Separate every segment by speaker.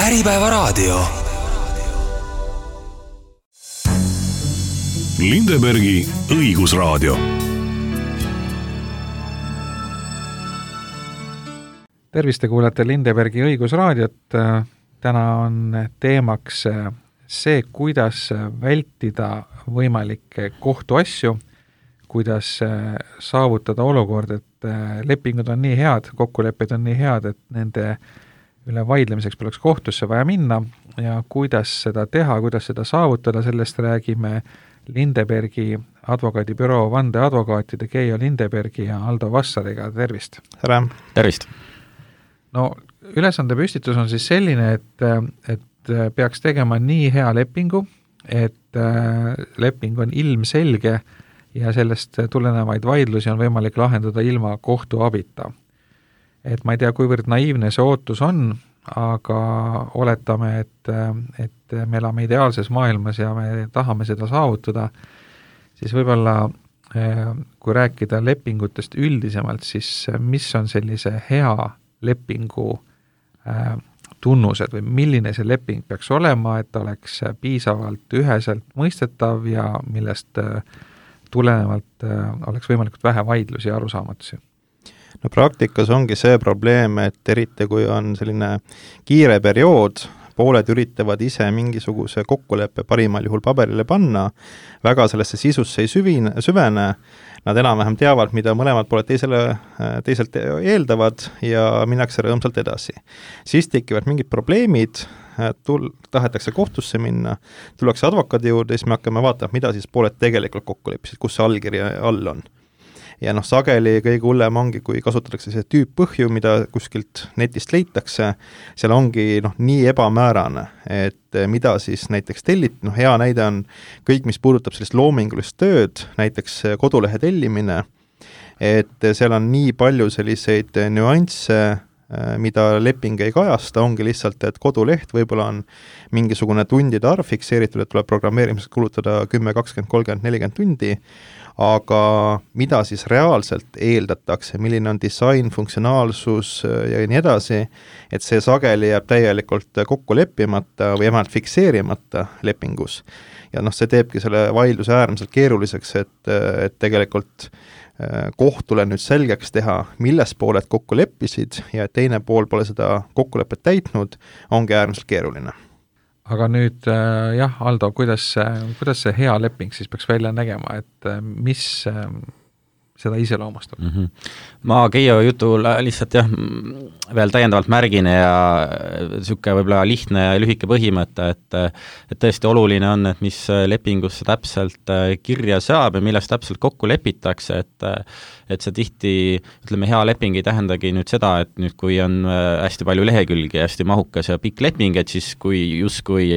Speaker 1: Äripäevaraadio.
Speaker 2: Lindebergi õigusraadio.
Speaker 3: Tervist, te kuulete Lindebergi õigusraadiot. Täna on teemaks see, kuidas vältida võimalikke kohtuasju, kuidas saavutada olukord, et lepingud on nii head, kokkulepped on nii head, et nende üle vaidlemiseks poleks kohtusse vaja minna ja kuidas seda teha, kuidas seda saavutada, sellest räägime Lindebergi advokaadibüroo vandeadvokaatide Keijo Lindebergi ja Aldo Vassariga. Tervist!
Speaker 4: Tere!
Speaker 5: Tervist!
Speaker 3: No, ülesande püstitus on siis selline, et peaks tegema nii hea lepingu, et leping on ilmselge ja sellest tulenevaid vaidlusi on võimalik lahendada ilma kohtuabita. Et ma ei tea, kuivõrd naiivne see ootus on, aga oletame, et me elame ideaalses maailmas ja me tahame seda saavutada, siis võib-olla, kui rääkida lepingutest üldisemalt, siis mis on sellise hea lepingu tunnused või milline see leping peaks olema, et oleks piisavalt üheselt mõistetav ja millest tulenevalt oleks võimalikult vähe vaidlusi ja arusaamatusi?
Speaker 4: No praktikas ongi see probleem, et eriti kui on selline kiire periood, pooled üritavad ise mingisuguse kokkuleppe parimal juhul paberile panna, väga sellesse sisusse ei süvene, nad enam-vähem teavad, mida mõlemad pooled teiselt eeldavad ja minnakse rõõmsalt edasi. Siis tekivad mingid probleemid, tahetakse kohtusse minna, tullakse advokaadi juurde, siis me hakkame vaatama, mida siis pooled tegelikult kokku leppisid, kus see allkiri all on. Ja sageli kõige hullem ongi, kui kasutatakse see tüüppõhju, mida kuskilt netist leitakse, seal ongi nii ebamäärane, et mida siis näiteks tellit, hea näide on kõik, mis puudutab sellist loomingulist tööd, näiteks kodulehe tellimine, et seal on nii palju selliseid nüansse, mida leping ei kajasta, ongi lihtsalt, et koduleht võib-olla on mingisugune tundide arv fikseeritud, et tuleb programmeerimiseks kulutada 10, 20, 30, 40 tundi, aga mida siis reaalselt eeldatakse, milline on disain, funktsionaalsus ja nii edasi, et see sageli jääb täielikult kokku leppimata või vähemalt fikseerimata lepingus. Ja see teebki selle vaidluse äärmiselt keeruliseks, et tegelikult kohtule nüüd selgeks teha, milles pooled kokku leppisid ja teine pool pole seda kokkulepet täitnud, ongi äärmiselt keeruline.
Speaker 3: Aga nüüd Aldo, kuidas see hea leping siis peaks välja nägema, et mis seda iseloomustab?
Speaker 5: Ma Keijo jutul lihtsalt veel täiendavalt märgin ja siuke võib-olla lihtne ja lühike põhimõte, et tõesti oluline on, et mis lepingusse täpselt kirja saab ja milles täpselt kokku lepitakse, et see tihti, ütleme, hea leping ei tähendagi nüüd seda, et nüüd kui on hästi palju lehekülgi, hästi mahukas ja pikk leping, et siis justkui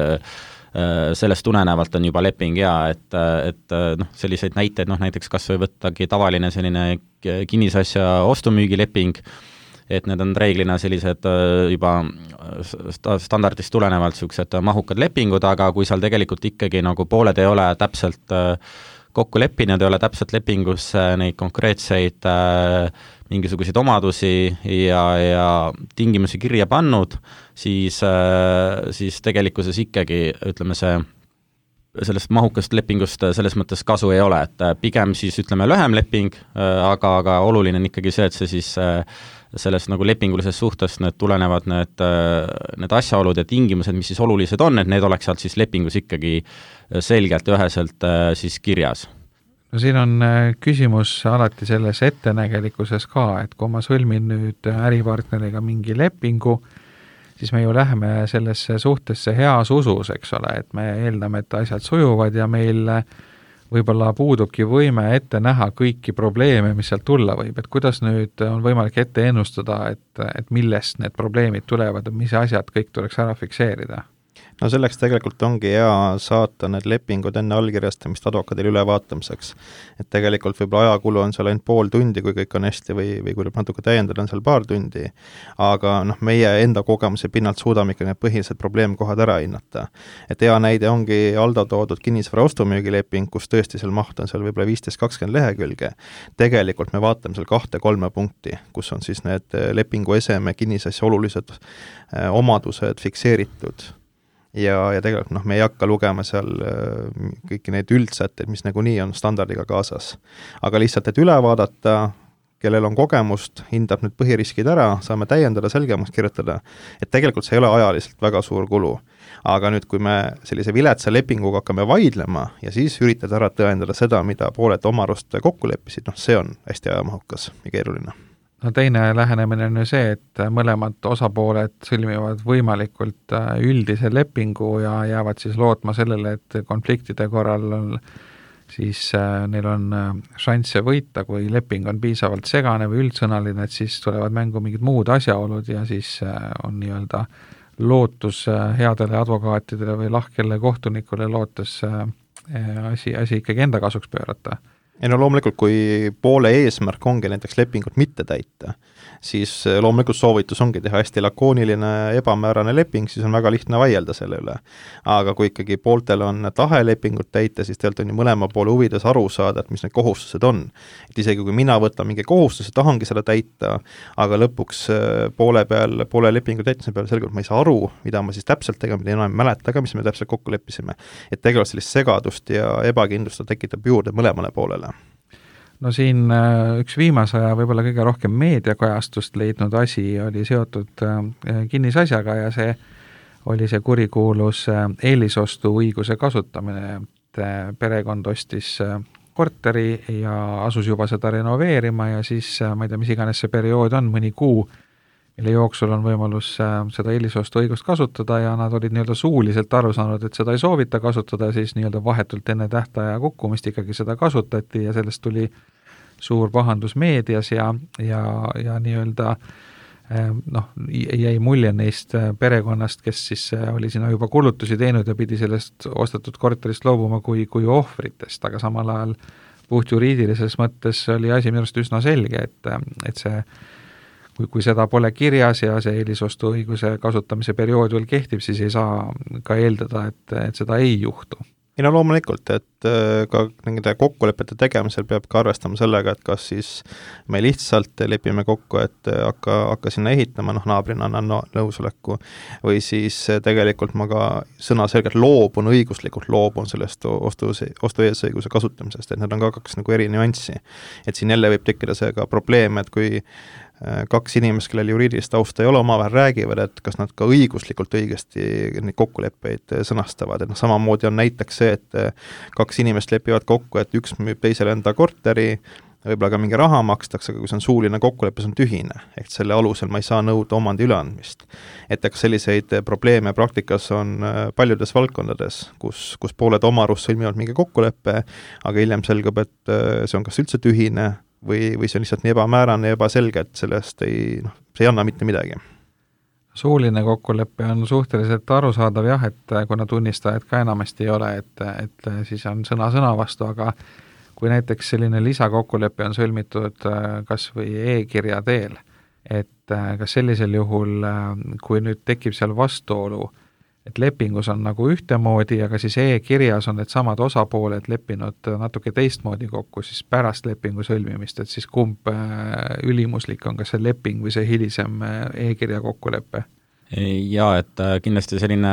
Speaker 5: sellest tulenevalt on juba leping et selliseid näiteid, näiteks kas või võttagi tavaline selline kinnisasja ostumüügileping, et need on reeglina sellised juba standardist tulenevalt sellised mahukad lepingud, aga kui seal tegelikult ikkagi pooled ei ole täpselt kokku leppinud, ei ole täpselt lepingus neid konkreetseid mingisuguseid omadusi ja tingimusi kirja pannud, siis tegelikkuses ikkagi, ütleme, sellest mahukast lepingust selles mõttes kasu ei ole, et pigem siis ütleme lühem leping, aga oluline on ikkagi see, et see siis selles lepingulises suhtes need tulenevad need asjaolud ja tingimused, mis siis olulised on, et need oleks sealt siis lepingus ikkagi selgelt ja üheselt siis kirjas.
Speaker 3: No siin on küsimus alati selles ettenägelikkuses ka, et kui ma sõlmin nüüd äripartneriga mingi lepingu, siis me ju läheme sellesse suhtesse heas usus, eks ole, et me eeldame, et asjad sujuvad ja meil võib-olla puudubki võime ette näha kõiki probleeme, mis sealt tulla võib, et kuidas nüüd on võimalik ette ennustada, et millest need probleemid tulevad, mis asjad kõik tuleks ära fikseerida?
Speaker 4: No selleks tegelikult ongi hea saata need lepingud enne allkirjastamist advokaadile ülevaatamiseks. Et tegelikult võib-olla ajakulu on seal ainult pool tundi, kui kõik on hästi, või kui natuke täiendada, on seal paar tundi. Aga meie enda kogemuse pinnalt suudame ikka need põhilised probleemkohad ära hinnata. Et hea näide ongi Aldo toodud kinnisvara ostumüügileping, kus tõesti seal maht on seal võib-olla 15-20 lehekülge. Tegelikult me vaatame seal 2-3 punkti, kus on siis need lepingu eseme kinnisasja olulised omadused fikseeritud. Ja tegelikult me ei hakka lugema seal kõiki neid üldsätteid, mis nagunii on standardiga kaasas. Aga lihtsalt, et üle vaadata, kellel on kogemust, hindab nüüd põhiriskid ära, saame täiendada, selgemaks kirjutada, et tegelikult see ei ole ajaliselt väga suur kulu. Aga nüüd, kui me sellise viletsa lepinguga hakkame vaidlema ja siis üritada ära tõendada seda, mida pooled oma arust kokku leppisid, see on hästi ajamahukas ja keeruline.
Speaker 3: No teine lähenemine on ju see, et mõlemad osapooled sõlmivad võimalikult üldise lepingu ja jäävad siis lootma sellele, et konfliktide korral on, siis neil on šansse võita, kui leping on piisavalt segane või üldsõnaline, et siis tulevad mängu mingid muud asjaolud ja siis on nii-öelda lootus headele advokaatidele või lahkele kohtunikule lootes asi ikkagi enda kasuks pöörata.
Speaker 4: Ja no loomulikult, kui poole eesmärk ongi näiteks lepingut mitte täita, siis loomulikult soovitus ongi teha hästi lakooniline, ebamäärane leping, siis on väga lihtne vaielda selle üle. Aga kui ikkagi pooltel on tahe lepingut täita, siis tegelikult on ju mõlema poole huvides aru saada, et mis need kohustused on. Et isegi kui mina võtan mingi kohustuse, tahangi seda täita, aga lõpuks poole lepingu täitmise peale selgelt ma ei saa aru, mida ma siis täpselt tegema, mida enam ei mäleta ka, mis me täpselt kokku leppisime. Et tegelikult sellist segadust ja ebakindlust tekitab juurde mõlemale poolele.
Speaker 3: No siin üks viimase aja võib-olla kõige rohkem meediakajastust leidnud asi oli seotud kinnisasjaga ja see oli see kurikuulus eelisostu õiguse kasutamine, et perekond ostis korteri ja asus juba seda renoveerima ja siis ma ei tea, mis iganes see periood on, mõni kuu, mille jooksul on võimalus seda eelisostu õigust kasutada ja nad olid nii-öelda suuliselt aru saanud, et seda ei soovita kasutada, siis nii-öelda vahetult enne tähtaja kukkumist ikkagi seda kasutati ja sellest tuli suur pahandus meedias ja nii-öelda jäi mulje neist perekonnast, kes siis oli sinna juba kulutusi teinud ja pidi sellest ostetud korterist loobuma kui ohvritest, aga samal ajal puht juriidilises mõttes oli asi minu arust üsna selge, et see kui seda pole kirjas ja see eelisostuõiguse kasutamise periood veel kehtib, siis ei saa ka eeldada, et seda ei juhtu.
Speaker 4: Ei no loomulikult, et ka nende kokkulepete tegemisel peab ka arvestama sellega, et kas siis me lihtsalt lepime kokku, et hakka sinna ehitama, naabrina annan nõusoleku, või siis tegelikult ma ka sõnaselgelt õiguslikult loobun sellest ostu-eesõiguse kasutamisest, et need on ka kaks nagu eri nüanssi. Et siin jälle võib tekkida see ka probleem, et kui kaks inimest, kellel juriidilist tausta ei ole, omavahel räägivad, et kas nad ka õiguslikult õigesti neid kokkuleppeid sõnastavad, et samamoodi on näiteks see, et kaks inimest lepivad kokku, et üks müüb teisele enda korteri, võib-olla ka mingi raha makstakse, aga kui see on suuline kokkulepe, see on tühine, ehk selle alusel ma ei saa nõuda omandi üleandmist. Et selliseid probleeme praktikas on paljudes valdkondades, kus pooled oma arust sõlmivad mingi kokkuleppe, aga hiljem selgub, et see on kas üldse tühine, või see on lihtsalt nii ebamäärane ja ebaselge, et sellest see ei anna mitte midagi.
Speaker 3: Suuline kokkulepe on suhteliselt arusaadav jah, et kuna tunnistajad ka enamasti ei ole, et siis on sõna vastu, aga kui näiteks selline lisakokkulepe on sõlmitud kas või e-kirja teel, et kas sellisel juhul, kui nüüd tekib seal vastuolu, et lepingus on nagu ühtemoodi, aga siis e-kirjas on need samad osapooled leppinud natuke teistmoodi kokku, siis pärast lepingu sõlmimist, et siis kumb ülimuslik on, kas see leping või see hilisem e-kirja kokkulepe?
Speaker 5: Jaa, et kindlasti selline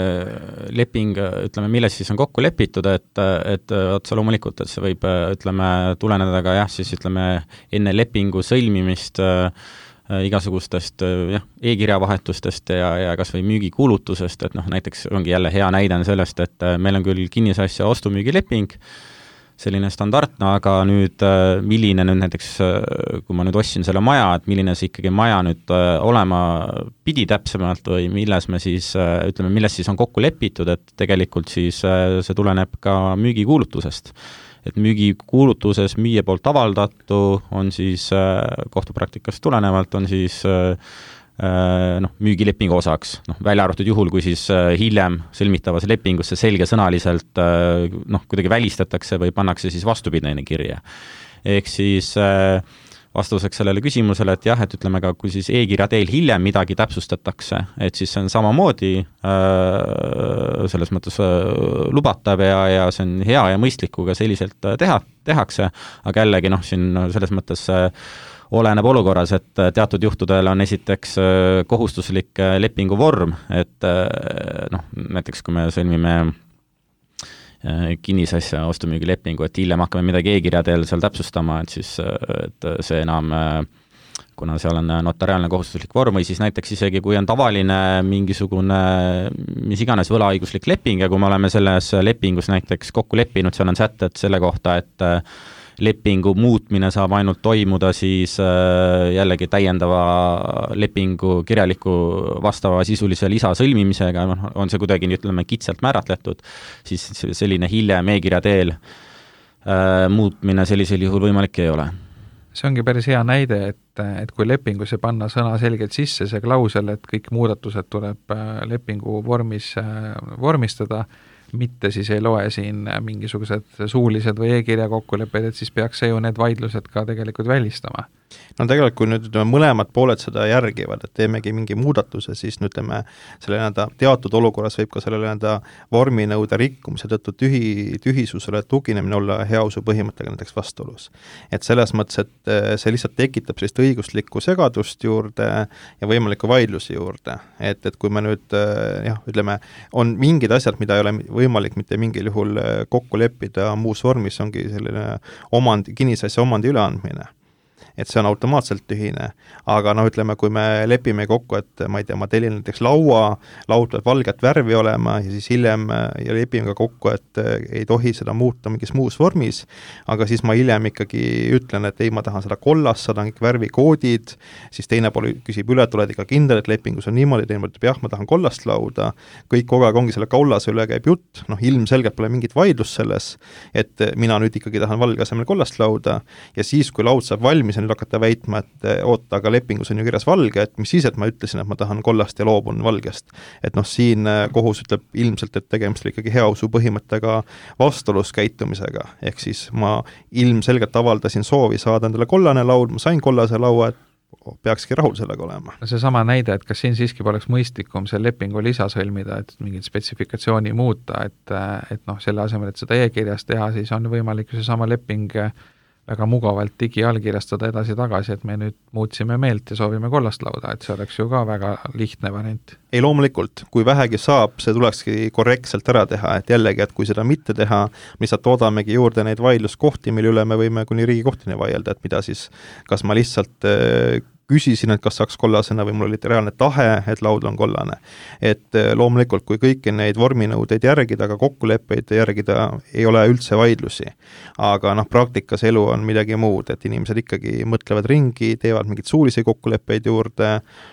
Speaker 5: leping, ütleme, milles siis on kokku lepitud, et otsa loomulikult, et see võib, ütleme, tuleneda ka jah, siis ütleme, enne lepingu sõlmimist igasugustest e-kirja vahetustest ja kas või müügikuulutusest, et näiteks ongi jälle hea näide on sellest, et meil on küll kinnisasja ostumüügileping, selline standardne, aga nüüd milline nüüd näiteks, kui ma nüüd ostsin selle maja, et milline see ikkagi maja nüüd olema pidi täpsemalt või milles me siis, ütleme, milles siis on kokku lepitud, et tegelikult siis see tuleneb ka müügikuulutusest. Et müügikuulutuses müüja poolt avaldatu on siis kohtupraktikast tulenevalt on siis müügilepingu osaks, välja arvatud juhul, kui siis hiljem sõlmitavas lepingusse selgesõnaliselt kuidagi välistatakse või pannakse siis vastupidine kirja. Ehk siis vastuseks sellele küsimusele, et jah, et ütleme ka, kui siis e-kirja teel hiljem midagi täpsustatakse, et siis see on samamoodi selles mõttes lubatav ja see on hea ja mõistlik, kui ka selliselt tehakse, aga jällegi siin selles mõttes oleneb olukorras, et teatud juhtudel on esiteks kohustuslik lepingu vorm, et näiteks kui me sõlmime kinnisasja ostumüügilepingu, et hiljem hakkame midagi e-kirja teel seal täpsustama, et siis et see enam, kuna seal on notariaalne kohustuslik vorm või siis näiteks isegi kui on tavaline mingisugune mis iganes võlaõiguslik leping ja kui me oleme selles lepingus näiteks kokku leppinud, seal on sätted selle kohta, et lepingu muutmine saab ainult toimuda siis jällegi täiendava lepingu kirjaliku vastava sisulise lisa sõlmimisega, on see kuidagi ütleme kitsalt määratletud, siis selline hiljem e-kirja teel muutmine sellisel juhul võimalik ei ole.
Speaker 3: See ongi päris hea näide, et kui lepingusse panna sõna selgelt sisse see klausel, et kõik muudatused tuleb lepingu vormis vormistada, mitte siis ei loe siin mingisugused suulised või e-kirja kokkulepped, et siis peaks see ju need vaidlused ka tegelikult välistama.
Speaker 4: No tegelikult, kui nüüd mõlemad pooled seda järgivad, et teemegi mingi muudatuse, siis ütleme, selle teatud olukorras võib ka selle vorminõude rikkumise tõttu tühisusele tuginemine olla heausu põhimõttega näiteks vastuolus. Et selles mõttes, et see lihtsalt tekitab sellist õiguslikku segadust juurde ja võimalikku vaidlusi juurde. Et kui me nüüd, ütleme, on mingid asjad, mida ei ole võimalik mitte mingil juhul kokku leppida muus vormis, ongi selline kinnisasja omandi üleandmine. Et see on automaatselt tühine, aga ütleme, kui me lepime kokku, et ma ei tea, ma tellin näiteks laud peab valget värvi olema ja siis hiljem ja lepime ka kokku, et ei tohi seda muuta mingis muus vormis, aga siis ma hiljem ikkagi ütlen, et ei, ma tahan seda kollast, seda on kõik värvikoodid, siis teine pool küsib üle, tuled ikka kindel, et lepingus on niimoodi, teine pool ütleb, jah, ma tahan kollast lauda, kõik kogu aeg ongi selle kollase üle käib jutt, ilmselgelt pole mingit vaidlust selles, et mina nüüd ikkagi tahan valge asemel kollast lauda ja siis, kui laud saab valmis, hakata väitma, et oota, aga lepingus on ju kirjas valge, et mis siis, et ma ütlesin, et ma tahan kollast ja loobun valgest. Et siin kohus ütleb ilmselt, et tegemist oli ikkagi heausu põhimõttega vastuolus käitumisega, ehk siis ma ilmselgelt avaldasin soovi saada endale kollane laud, ma sain kollase laua, et peakski rahul sellega olema.
Speaker 3: See sama näide, et kas siin siiski poleks mõistlikum see lepingu lisa sõlmida, et mingit spetsifikatsiooni muuta, et selle asemel, et seda e-kirjas teha, siis on võimalik see sama leping väga mugavalt digiallkirjastada edasi-tagasi, et me nüüd muutsime meelt ja soovime kollast lauda, et see oleks ju ka väga lihtne variant.
Speaker 4: Ei, loomulikult, kui vähegi saab, see tulekski korrektselt ära teha, et jällegi, et kui seda mitte teha, lihtsalt toodamegi juurde neid vaidluskohti, mille üle me võime kuni riigikohtini vaielda, et mida siis, kas ma lihtsalt küsisin, et kas saaks kollasena või mul oli reaalne tahe, et laud on kollane. Et loomulikult, kui kõiki neid vorminõudeid järgida, aga kokkuleppeid järgida, ei ole üldse vaidlusi. Aga praktikas elu on midagi muud, et inimesed ikkagi mõtlevad ringi, teevad mingeid suulisi kokkuleppeid juurde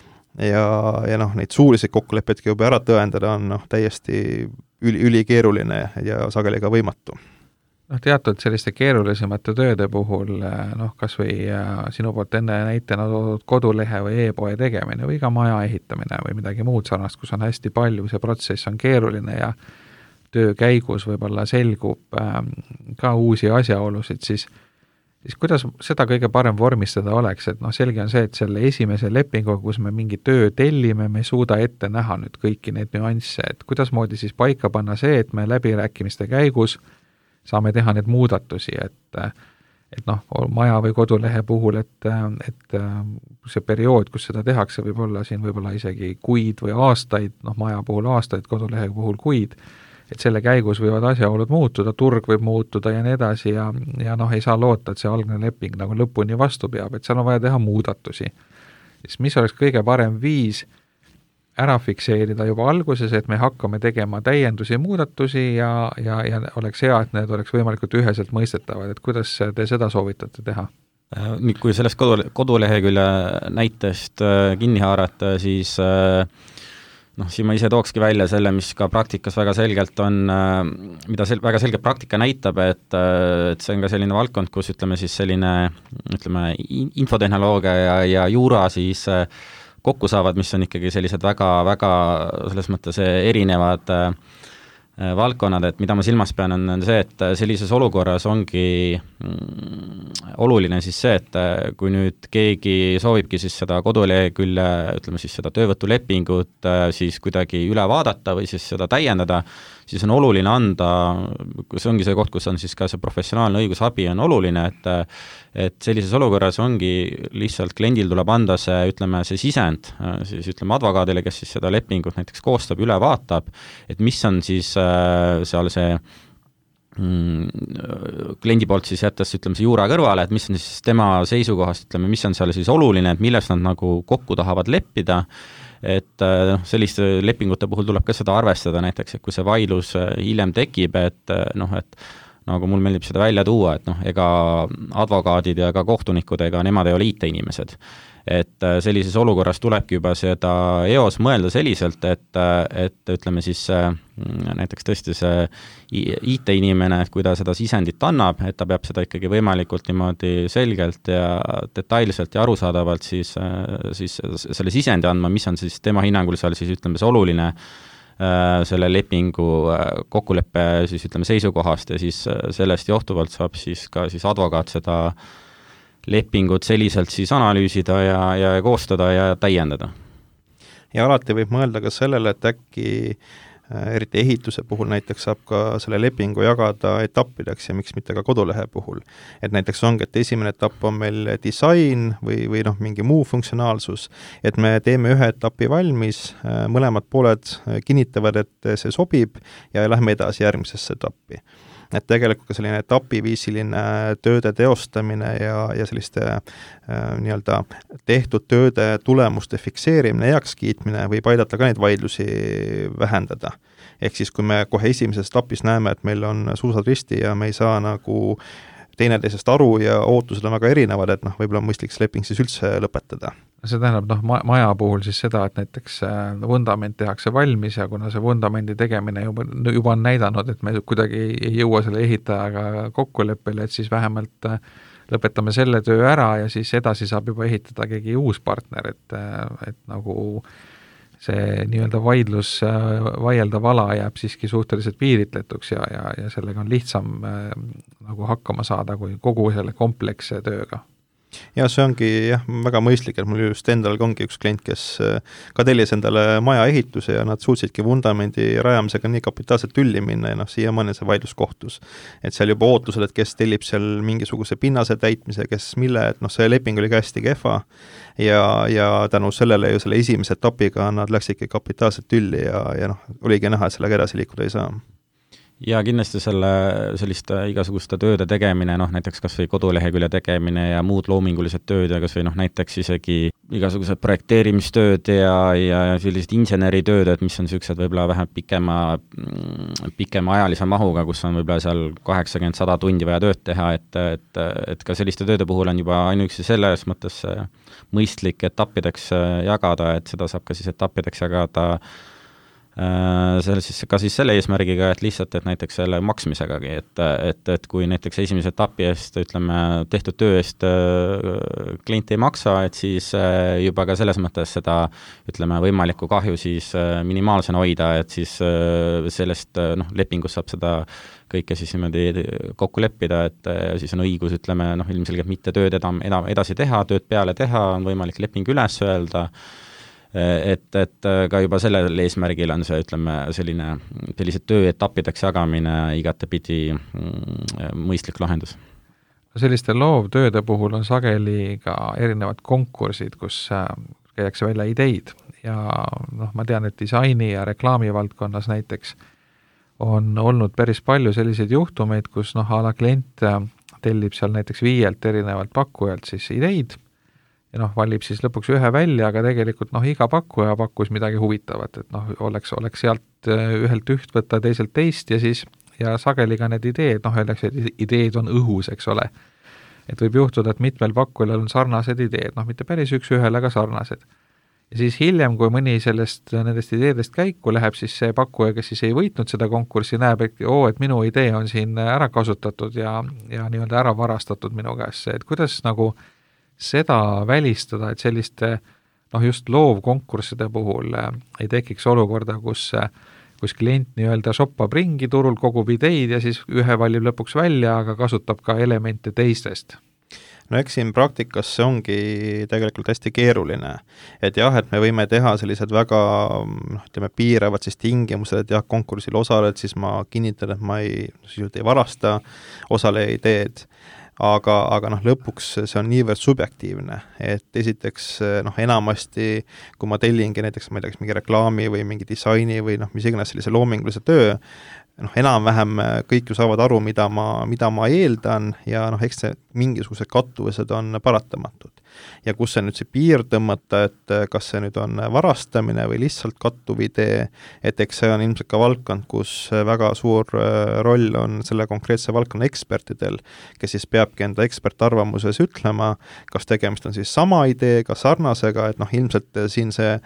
Speaker 4: ja neid suulisi kokkuleppeidki juba ära tõendada on täiesti ülikeeruline ja sageli ka võimatu.
Speaker 3: Teatud selliste keerulisemate tööde puhul, kas või sinu poolt enne näitena toodud kodulehe või e-poe tegemine või ka maja ehitamine või midagi muud sarnast, kus on hästi palju, see protsess on keeruline ja töö käigus võib-olla selgub ka uusi asjaolusid, siis kuidas seda kõige parem vormistada oleks, et selge on see, et selle esimese lepinguga, kus me mingi töö tellime, me ei suuda ette näha nüüd kõiki neid nüansse, et kuidas moodi siis paika panna see, et me läbirääkimiste käigus saame teha need muudatusi, et maja või kodulehe puhul, et see periood, kus seda tehakse, võib olla siin võib-olla isegi kuid või aastaid, maja puhul aastaid, kodulehe puhul kuid, et selle käigus võivad asjaolud muutuda, turg võib muutuda ja nii edasi ja ei saa loota, et see algne leping lõpuni vastu peab, et seal on vaja teha muudatusi. Siis mis oleks kõige parem viis ära fikseerida juba alguses, et me hakkame tegema täiendusi ja muudatusi ja oleks hea, et need oleks võimalikult üheselt mõistetavad, et kuidas te seda soovitate teha?
Speaker 5: Nüüd, kui sellest kodulehekülje näitest kinni haarata, siis siin ma ise tookski välja selle, mis ka praktikas väga selgelt on, mida väga selgelt praktika näitab, et see on ka selline valdkond, kus ütleme infotehnoloogia ja juura siis kokku saavad, mis on ikkagi sellised väga selles mõttes erinevad valdkonnad, et mida ma silmas pean, on see, et sellises olukorras ongi oluline siis see, et kui nüüd keegi soovibki siis seda kodulehekülje, ütleme siis seda töövõtulepingut siis kuidagi üle vaadata või siis seda täiendada, siis on oluline anda, see ongi see koht, kus on siis ka see professionaalne õigusabi on oluline, et sellises olukorras ongi lihtsalt kliendil tuleb anda see, ütleme, see sisend, siis ütleme advokaadile, kes siis seda lepingut näiteks koostab, üle vaatab, et mis on siis seal see kliendi poolt siis jättes, ütleme, see juura kõrvale, et mis on siis tema seisukohast, ütleme, mis on seal siis oluline, et milles nad nagu kokku tahavad leppida, et selliste lepingute puhul tuleb ka seda arvestada näiteks, et kui see vaidlus hiljem tekib, et nagu mul meeldib seda välja tuua, et ega advokaadid ja ka kohtunikud, ega nemad ei ole IT-inimesed. Et sellises olukorras tulebki juba seda eos mõelda selliselt, et ütleme siis näiteks tõesti see IT-inimene, et kui ta seda sisendit annab, et ta peab seda ikkagi võimalikult niimoodi selgelt ja detailselt ja arusaadavalt siis selle sisendi andma, mis on siis tema hinnangul seal siis ütleme see oluline selle lepingu kokkuleppe siis ütleme seisukohast ja siis sellest johtuvalt saab siis ka siis advokaat seda lepingut selliselt siis analüüsida ja koostada ja täiendada.
Speaker 4: Ja alati võib mõelda ka sellele, et äkki eriti ehituse puhul näiteks saab ka selle lepingu jagada etappideks ja miks mitte ka kodulehe puhul. Et näiteks ongi, et esimene etapp on meil disain või mingi muu funktsionaalsus, et me teeme ühe etapi valmis, mõlemad pooled kinnitavad, et see sobib ja lähme edasi järgmisesse etappi. Et tegelikult ka selline etapiviisiline tööde teostamine ja selliste nii-öelda tehtud tööde tulemuste fikseerimine, heakskiitmine võib aidata ka neid vaidlusi vähendada. Ehk siis, kui me kohe esimeses etapis näeme, et meil on suusad risti ja me ei saa nagu teineteisest aru ja ootused on väga erinevad, et võib-olla on mõistlik see leping siis üldse lõpetada.
Speaker 3: See tähendab maja puhul siis seda, et näiteks vundament tehakse valmis ja kuna see vundamendi tegemine juba on näidanud, et me kuidagi ei jõua selle ehitajaga kokkuleppele, et siis vähemalt lõpetame selle töö ära ja siis edasi saab juba ehitada keegi uus partner, et nagu see nii-öelda vaieldav ala jääb siiski suhteliselt piiritletuks ja sellega on lihtsam nagu hakkama saada kui kogu selle kompleksse tööga.
Speaker 4: Ja see ongi väga mõistlik, et mul just endal ongi üks klient, kes ka tellis endale maja ehituse ja nad suutsidki vundamendi rajamisega nii kapitaalselt tülli minna ja siiamaani see vaidlus kohtus. Et seal juba ootused, et kes tellib seal mingisuguse pinnase täitmise, kes mille, et see leping oli ka hästi kehva ja tänu sellele ju selle esimese etapiga nad läksidki kapitaalselt tülli ja oligi näha, et sellega edasi liikuda ei saa.
Speaker 5: Ja kindlasti selliste igasuguste tööde tegemine, näiteks kas või kodulehekülje tegemine ja muud loomingulised tööd ja kas või näiteks isegi igasugused projekteerimistööd ja sellised inseneritööd, et mis on sellised võib-olla vähem pikema ajalise mahuga, kus on võib-olla seal 80-100 tundi vaja tööd teha, et ka selliste tööde puhul on juba ainuüksi selles mõttes mõistlik etappideks jagada, et seda saab ka siis etappideks jagada selle eesmärgiga, et lihtsalt, et näiteks selle maksmisegagi, et kui näiteks esimese etapi eest, ütleme, tehtud töö eest klient ei maksa, et siis juba ka selles mõttes seda, ütleme, võimalikku kahju siis minimaalsena hoida, et siis sellest lepingus saab seda kõike siis niimoodi kokku leppida, et siis on õigus, ütleme, ilmselgelt mitte tööd edasi teha, tööd peale teha, on võimalik leping üles öelda, et ka juba sellel eesmärgil on see, ütleme, sellised tööetappideks jagamine igatepidi mõistlik lahendus.
Speaker 3: Selliste loovtööde puhul on sageli ka erinevad konkursid, kus käiakse välja ideid ja ma tean, et disaini ja reklaami valdkonnas näiteks on olnud päris palju selliseid juhtumeid, kus a la klient tellib seal näiteks 5 erinevalt pakkujalt siis ideid ja valib siis lõpuks ühe välja, aga tegelikult iga pakkuja pakkus midagi huvitavat, et oleks sealt ühelt üht võtta, teiselt teist ja siis ja sageli ka need ideed, öeldakse, et ideed on õhus, eks ole. Et võib juhtuda, et mitmel pakkujal on sarnased ideed, mitte päris üks-ühele, aga sarnased. Ja siis hiljem, kui mõni nendest ideedest käiku läheb, siis see pakkuja, kes siis ei võitnud seda konkurssi, näeb, et minu idee on siin ära kasutatud ja nii-öelda ära varastatud minu käest. Et kuidas seda välistada, et selliste just loovkonkursside puhul ei tekiks olukorda, kus klient nii-öelda shoppab ringi turul, kogub ideid ja siis ühe valib lõpuks välja, aga kasutab ka elemente teistest.
Speaker 4: No eks siin praktikas see ongi tegelikult hästi keeruline, et jah, et me võime teha sellised väga piiravad siis tingimused, et jah, konkursil osaled, siis ma kinnitan, et ma ei varasta osaleja ideed, aga lõpuks see on niivõrd subjektiivne, et esiteks enamasti, kui ma tellingi näiteks, ma ei tea, mingi reklaami või mingi disaini või mis iganes sellise loomingulise töö, enam-vähem kõik ju saavad aru, mida ma eeldan ja eks see mingisugused kattuvused on paratamatud. Ja kus see nüüd see piir tõmmata, et kas see nüüd on varastamine või lihtsalt kattuv idee, et eks see on ilmselt ka valdkond, kus väga suur roll on selle konkreetse valdkonna ekspertidel, kes siis peabki enda ekspertarvamuses ütlema, kas tegemist on siis sama ideega, sarnasega, et ilmselt siin see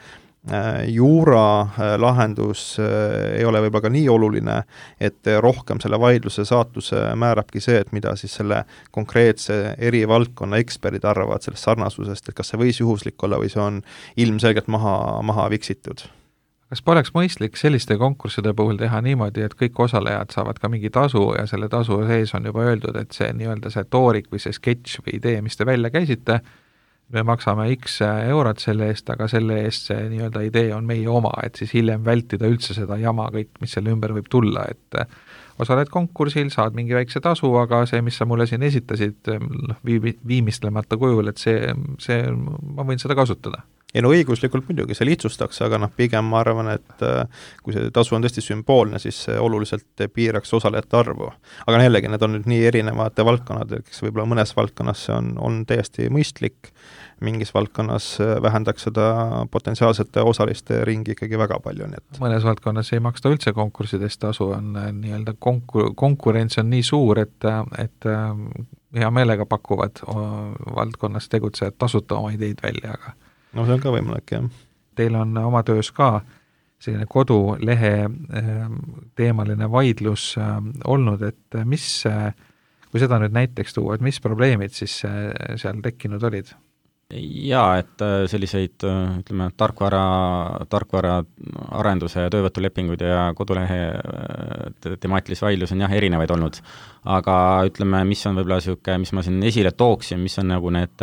Speaker 4: juura lahendus ei ole võib-olla ka nii oluline, et rohkem selle vaidluse saatuse määrabki see, et mida siis selle konkreetse eri valdkonna eksperdid arvavad sellest sarnasusest, et kas see võis juhuslik olla või see on ilmselgelt maha viksitud.
Speaker 3: Kas poleks mõistlik selliste konkursside puhul teha niimoodi, et kõik osalejad saavad ka mingi tasu ja selle tasu sees on juba öeldud, et see nii-öelda see toorik või see sketš või idee, mis te välja käisite, me maksame X eurot selle eest, aga selle eest see nii-öelda idee on meie oma, et siis hiljem vältida üldse seda jama kõik, mis selle ümber võib tulla, et osaled konkursil, saad mingi väikse tasu, aga see, mis sa mulle siin esitasid viimistlemata kujul, et see ma võin seda kasutada.
Speaker 4: Ja õiguslikult muidugi see lihtsustaks, aga pigem ma arvan, et kui see tasu on tõesti sümboolne, siis see oluliselt piiraks osalejate arvu. Aga jällegi, need on nüüd nii erinevate valdkonnad, kes võib-olla mõnes valdkonnas see on täiesti mõistlik, mingis valdkonnas vähendaks seda potentsiaalsete osaliste ringi ikkagi väga palju. Nii et.
Speaker 3: Mõnes valdkonnas ei maksta üldse konkurssidest tasu, on nii-öelda konkurents on nii suur, et hea meelega pakuvad valdkonnas tegutsejad tasuta oma ideid välja, aga
Speaker 4: no see on ka võimalik, jah.
Speaker 3: Teil on oma töös ka selline kodulehe teemaline vaidlus olnud, et kui seda nüüd näiteks tuua, et mis probleemid siis seal tekkinud olid?
Speaker 5: Jaa, et selliseid, ütleme, tarkvara arenduse ja töövõtulepinguid ja kodulehe temaatilisi vaidlusi on jah erinevaid olnud. Aga ütleme, mis on võib-olla siuke, mis ma siin esile tooksin, mis on nagu need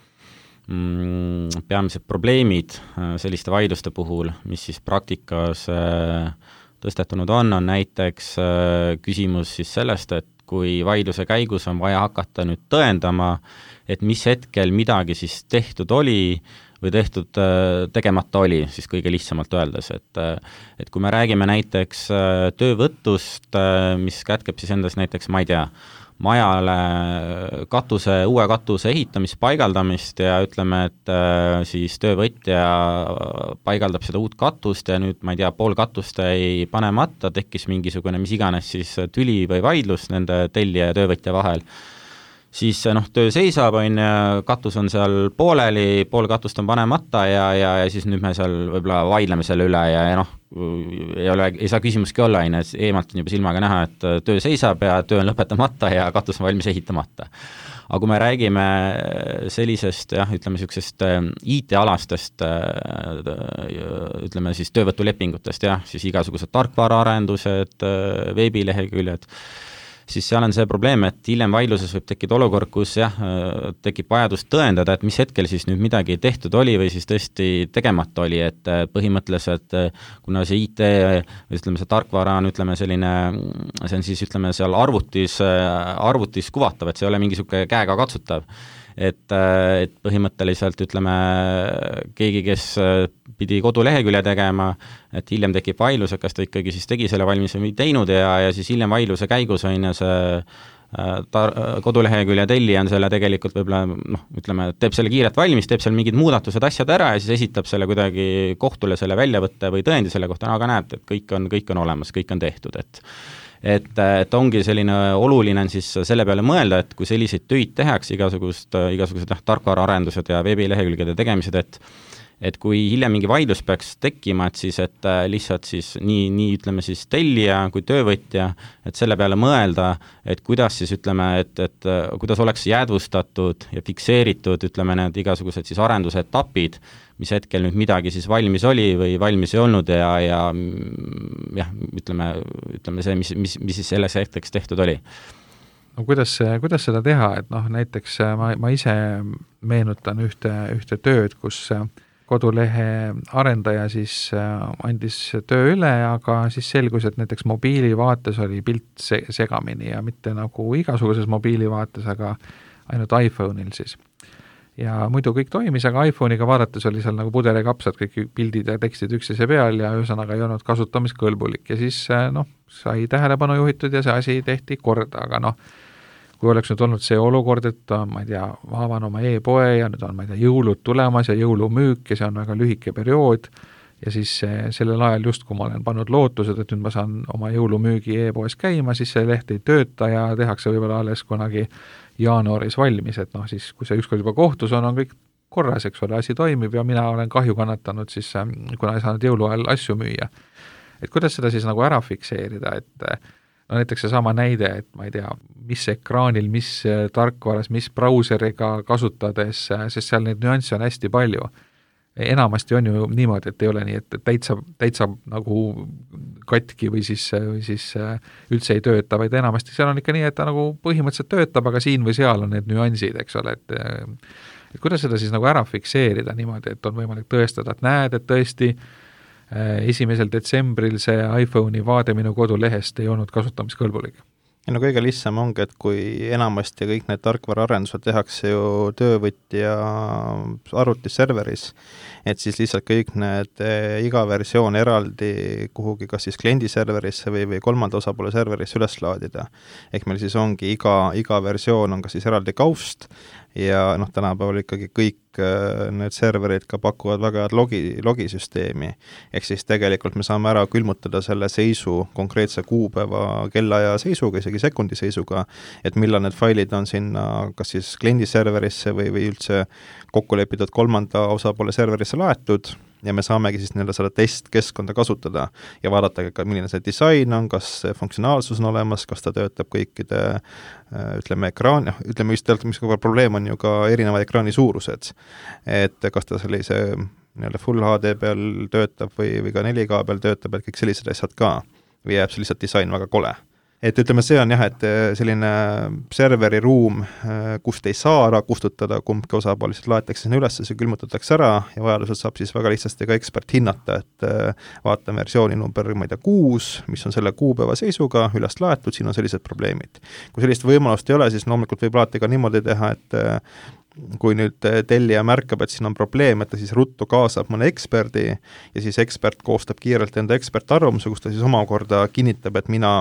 Speaker 5: peamised probleemid selliste vaidluste puhul, mis siis praktikas tõstetunud on näiteks küsimus siis sellest, et kui vaidluse käigus on vaja hakata nüüd tõendama, et mis hetkel midagi siis tehtud oli või tehtud tegemata oli, siis kõige lihtsamalt öeldes, et kui me räägime näiteks töövõtust, mis kätkeb siis endas näiteks, ma ei tea, majale uue katuse ehitamist, paigaldamist ja ütleme, et siis töövõtja paigaldab seda uut katust ja nüüd, ma ei tea, pool katust ei panemata, tekkis mingisugune mis iganes siis tüli või vaidlus nende tellija ja töövõtja vahel. Siis töö seisab, katus on seal pooleli, pool katust on panemata ja siis nüüd me seal võib-olla vaidleme selle üle ja ei saa küsimuski olla, eemalt on juba silmaga näha, et töö seisab ja töö on lõpetamata ja katus on valmis ehitamata. Aga kui me räägime sellisest, ütleme sellisest IT-alastest, ütleme siis töövõtulepingutest, siis igasugused tarkvaraarendused, veebileheküljed, siis seal on see probleem, et hiljem vaidluses võib tekkida olukord, kus tekib vajadus tõendada, et mis hetkel siis nüüd midagi tehtud oli või siis tõesti tegemata oli, et põhimõtteliselt kuna see IT, ütleme see tarkvara on, ütleme selline, see on siis, ütleme seal arvutis kuvatav, et see ei ole mingisugune käega katsutav. Et põhimõtteliselt, ütleme, keegi, kes pidi kodulehekülje tegema, et hiljem tekib vaidlus, et kas ta ikkagi siis tegi selle valmis või teinud ja siis hiljem vaidluse käigus on see kodulehekülje tellija on selle tegelikult võib-olla, ütleme, teeb selle kiirelt valmis, teeb seal mingid muudatused, asjad ära ja siis esitab selle kuidagi kohtule selle väljavõtte või tõendi selle kohta, aga näed, et kõik on olemas, kõik on tehtud, et ongi selline oluline siis selle peale mõelda, et kui selliseid töid tehakse, igasugused tarkvaraarendused ja veebilehekülgede tegemised, et kui hiljem mingi vaidlus peaks tekkima, et siis, et lihtsalt siis nii ütleme siis tellija kui töövõtja, et selle peale mõelda, et kuidas siis ütleme, et kuidas oleks jäädvustatud ja fikseeritud, ütleme, need igasugused siis arenduse etapid, mis hetkel nüüd midagi siis valmis oli või valmis ei olnud ja jah, ütleme see, mis siis selles hetkeks tehtud oli.
Speaker 3: No kuidas seda teha, et noh, näiteks ma ise meenutan ühte tööd, kus kodulehe arendaja siis andis töö üle, aga siis selgus, et näiteks mobiilivaates oli pilt segamini ja mitte nagu igasuguses mobiilivaates, aga ainult iPhone'il siis. Ja muidu kõik toimis, aga iPhone'iga vaadates oli seal nagu pudelikapsad, kõik pildid ja tekstid üksteise peal ja ühesõnaga ei olnud kasutamiskõlbulik ja siis sai tähelepanu juhitud ja see asi tehti korda, aga noh, kui oleks nüüd olnud see olukord, et ma ei tea, ma avan oma e-poe ja nüüd on, ma ei tea, jõulud tulemas ja jõulumüük ja see on väga lühike periood ja siis sellel ajal just, kui ma olen pannud lootused, et nüüd ma saan oma jõulumüügi e-poes käima, siis see leht ei tööta ja tehakse võib-olla alles kunagi jaanuaris valmis, et noh, siis kui see ükskord juba kohtus on kõik korras, eks ole, asi toimib ja mina olen kahju kannatanud siis, kuna ei saanud jõuluajal asju müüa. Et kuidas seda siis nagu ära fikseerida, et no näiteks see sama näide, et ma ei tea, mis ekraanil, mis tarkvaras, mis brauseriga kasutades, sest seal neid nüansse on hästi palju. Enamasti on ju niimoodi, et ei ole nii, et täitsa nagu katki või siis üldse ei tööta, vaid enamasti seal on ikka nii, et ta nagu põhimõtteliselt töötab, aga siin või seal on need nüansid, eks ole, et kuidas seda siis nagu ära fikseerida niimoodi, et on võimalik tõestada, et näed, et tõesti 1. detsembril see iPhone'i vaade minu kodulehest ei olnud kasutamiskõlbulik.
Speaker 4: Ja no kõige lihtsam ongi, et kui enamasti kõik need tarkvaraarendused tehakse ju töövõtja arvutiserveris, et siis lihtsalt kõik need iga versioon eraldi kuhugi kas siis kliendiserverisse või kolmanda osapoole serverisse üles laadida. Ehk meil siis ongi iga versioon on ka siis eraldi kaust ja noh, tänapäeval ikkagi kõik need serverid ka pakuvad väga head logisüsteemi. Ehk siis tegelikult me saame ära külmutada selle seisu konkreetse kuupäeva kellaja seisuga, isegi sekundi seisuga, et millal need failid on sinna kas siis kliendiserverisse või üldse kokku lepitud kolmanda osapoole serverisse laetud ja me saamegi siis nii-öelda seda testkeskkonda kasutada ja vaadata ka, milline see disain on, kas funktsionaalsus on olemas, kas ta töötab kõikide ütleme just mis probleem on ju ka erinevad ekraani suurused, et kas ta sellise nii-öelda Full HD peal töötab või ka 4K peal töötab, et kõik sellised asjad ka või jääb see lihtsalt disain väga kole. Et ütleme, see on jah, et selline serveri ruum, kust ei saa ära kustutada, kumbki osapool lihtsalt laetakse sinna üles, see külmutatakse ära ja vajadusel saab siis väga lihtsasti ka ekspert hinnata, et vaata versiooni number, ma ei tea, 6, mis on selle kuupäeva seisuga üles laetud, siin on sellised probleemid. Kui sellist võimalust ei ole, siis loomulikult võib alati ka niimoodi teha, et kui nüüd tellija märkab, et siin on probleem, et ta siis ruttu kaasab mõne eksperdi ja siis ekspert koostab kiirelt enda ekspertarvamuse, kus ta siis omakorda kinnitab, et mina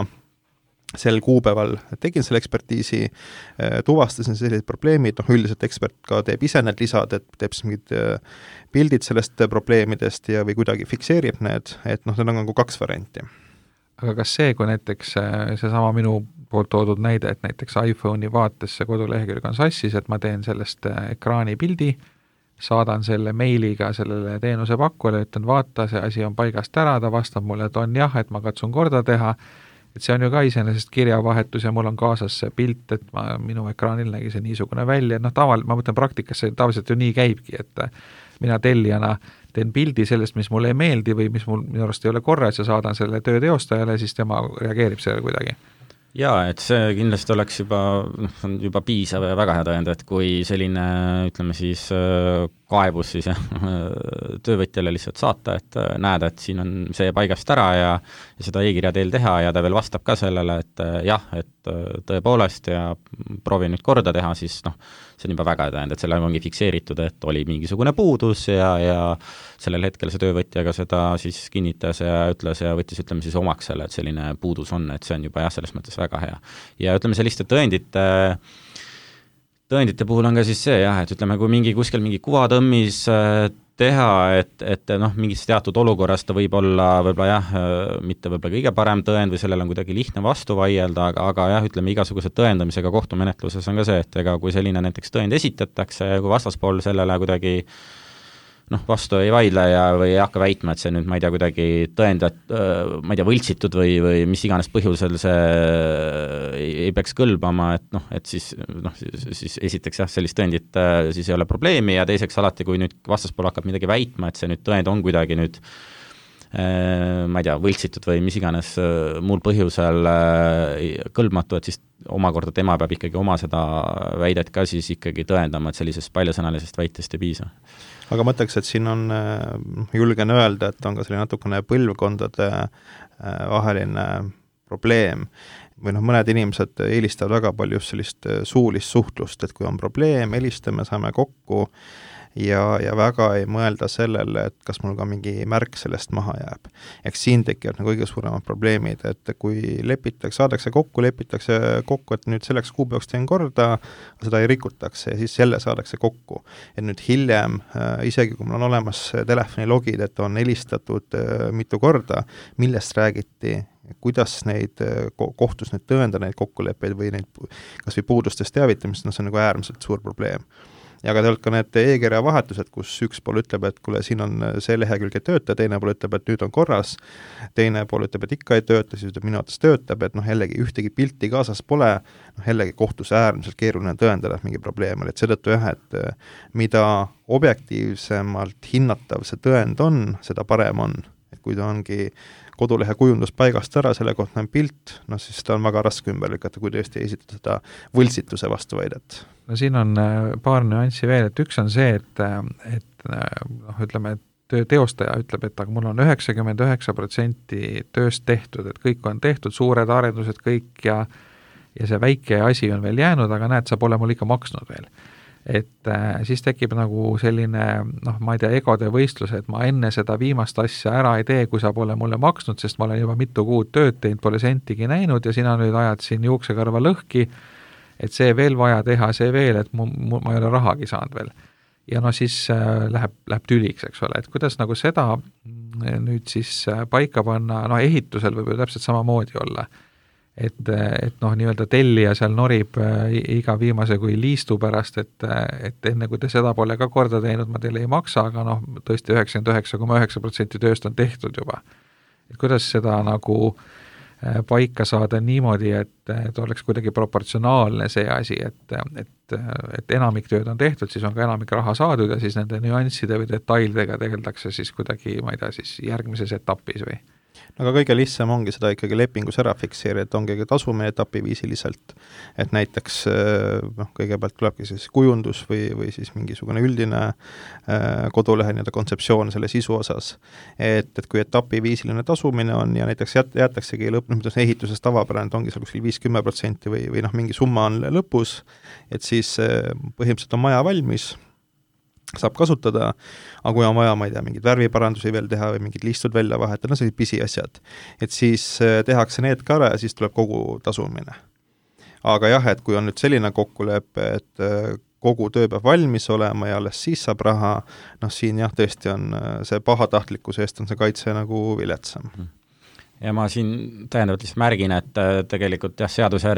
Speaker 4: sel kuupäeval tegin selle ekspertiisi, tuvastasin sellised probleemid, üldiselt ekspert ka teeb ise need lisad, et teeb siis mingid pildid sellest probleemidest ja või kuidagi fikseerib need, et need on nagu 2 varianti.
Speaker 3: Aga kas see, kui näiteks seesama minu poolt toodud näide, et näiteks iPhone'i vaates see kodulehekülg on sassis, et ma teen sellest ekraani pildi, saadan selle meiliga sellele teenusepakkujale, ütlen vaata, see asi on paigast ära, ta vastab mulle, et on jah, et ma katsun korda teha, et see on ju ka iseenesest kirjavahetus ja mul on kaasas see pilt, et minu ekraanil nägi see niisugune välja, ma mõtlen praktikas, see tavaliselt ju nii käibki, et mina tellijana teen pildi sellest, mis mulle ei meeldi või mis minu arust ei ole korras ja saadan selle töö teostajale, siis tema reageerib sellele kuidagi.
Speaker 5: Jaa, et see kindlasti oleks juba piisav ja väga hea tõend, et kui selline, ütleme siis, kaebus siis töövõtjale lihtsalt saata, et näed, et siin on see paigast ära ja seda e-kirja teel teha ja ta veel vastab ka sellele, et jah, et tõepoolest ja proovi nüüd korda teha, siis see on juba väga hea tõend, et selle ongi fikseeritud, et oli mingisugune puudus ja sellel hetkel see töövõtja ka seda siis kinnitas ja ütles ja võttis, ütleme siis omaks selle, et selline puudus on, et see on juba jah, selles mõttes väga hea. Ja ütleme, selliste tõendite puhul on ka siis see jah, et ütleme, kui kuskil mingi kuvatõmmis teha, et mingis teatud olukorras ta võib-olla jah, mitte võib-olla kõige parem tõend või sellel on kuidagi lihtne vastu vaielda, aga jah, ütleme igasuguse tõendamisega kohtumenetluses on ka see, et ega kui selline näiteks tõend esitatakse ja kui vastaspool sellele kuidagi vastu ei vaidle või ei hakka väitma, et see nüüd, ma ei tea, kuidagi ma ei tea, võltsitud või mis iganes põhjusel see ei peaks kõlbama, et siis esiteks jah, sellist tõendit siis ei ole probleemi ja teiseks alati, kui nüüd vastaspool hakkab midagi väitma, et see nüüd tõend on kuidagi nüüd ma ei tea, võltsitud või mis iganes muul põhjusel kõlbmatu, et siis omakorda tema peab ikkagi oma seda väidet ka siis ikkagi tõendama, et sellisest paljasõnalisest väitest ei piisa.
Speaker 4: Aga mõtleks, et siin on, julgen öelda, et on ka selline natukene põlvkondade vaheline probleem või mõned inimesed eelistavad väga palju just sellist suulist suhtlust, et kui on probleem, helistame, saame kokku ja väga ei mõelda sellele, et kas mul ka mingi märk sellest maha jääb. Eks siin tekivad kõige suuremad probleemid, et kui saadakse kokku, et nüüd selleks kuupäevaks teen korda, seda ei rikutakse ja siis jälle saadakse kokku. Et nüüd hiljem, isegi kui mul on olemas telefonilogid, et on helistatud mitu korda, millest räägiti, kuidas neid kohtus nüüd tõenda neid kokkuleppeid või neid kas või puudustest teavitamist, see on nagu äärmiselt suur probleem. Ja ka ka need e-kirja vahetused, kus üks pool ütleb, et kuule, siin on see lehekülg ei tööta, teine pool ütleb, et nüüd on korras, teine pool ütleb, et ikka ei tööta, siis ütleb, minu arvates töötab, et jällegi ühtegi pilti kaasas pole, jällegi kohtus äärmiselt keeruline tõendada, et mingi probleem oli, et seetõttu jah, et mida objektiivsemalt hinnatav see tõend on, seda parem on. Et kui ta ongi kodulehe kujundus paigast ära, selle kohta on pilt, siis seda on väga raske ümber lükata, kui tõesti esitada seda võltsituse vastuväidet.
Speaker 3: No siin on paar nüanssi veel, et üks on see, et ütleme, et teostaja ütleb, et aga mul on 99% tööst tehtud, et kõik on tehtud, suured arendused kõik ja see väike asi on veel jäänud, aga näed, sa pole mul ikka maksnud veel. Et siis tekib nagu selline, ma ei tea, egode võistlus, et ma enne seda viimast asja ära ei tee, kui sa pole mulle maksnud, sest ma olen juba mitu kuud tööd teinud, pole sentigi näinud ja sina nüüd ajad siin juuksekarva lõhki, et see veel vaja teha, see veel, et ma ei ole rahagi saanud veel. Ja siis läheb tüliks, eks ole, et kuidas nagu seda nüüd siis paika panna, ehitusel võib ju täpselt samamoodi olla. Et nii-öelda tellija seal norib iga viimase kui liistu pärast, et enne kui te seda pole ka korda teinud, ma teile ei maksa, aga tõesti 99,9% tööst on tehtud juba. Et kuidas seda nagu paika saada niimoodi, et oleks kuidagi proportsionaalne see asi, et enamik tööd on tehtud, siis on ka enamik raha saadud ja siis nende nüansside või detailidega tegeldakse siis kuidagi, ma ei tea, siis järgmises etapis või?
Speaker 4: Aga kõige lihtsam ongi seda ikkagi lepingus ära fikseerida, et ongi tasumine etapiviisiliselt, et näiteks kõigepealt tulebki siis kujundus või siis mingisugune üldine kodulehe nii-öelda kontseptsioon selle sisu osas, et kui etapiviisiline tasumine on ja näiteks jäetaksegi ehitusest tavapärane, ongi seal kuskil 50% või mingi summa on lõpus, et siis põhimõtteliselt on maja valmis, saab kasutada, aga kui on vaja, ma ei tea, mingid värviparandusi veel teha või mingid liistud välja vahetada, sellised pisiasjad, et siis tehakse need ka ära ja siis tuleb kogu tasumine. Aga jah, et kui on nüüd selline kokkulepe, et kogu töö peab valmis olema ja alles siis saab raha, siin jah, tõesti on see pahatahtlikkuse eest on see kaitse nagu viletsam.
Speaker 5: Ja ma siin tähendavalt lihtsalt märgin, et tegelikult jah, seaduse